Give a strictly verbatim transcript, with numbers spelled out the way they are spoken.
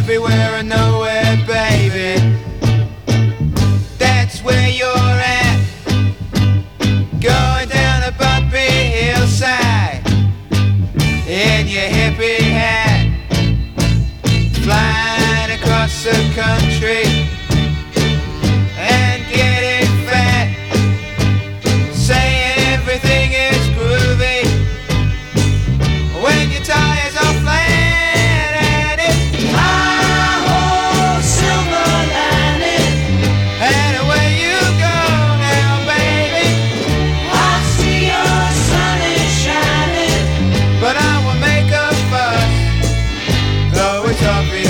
everywhere and nowhere, baby. That's where you're at, going down a bumpy hillside in your hippie hat, flying across the country and getting fat, saying everything is groovy when your tires are flat. And it's hi-ho, silver lining, and away you go now, baby. I see your sun is shining, but I will make a fuss, though it's obvious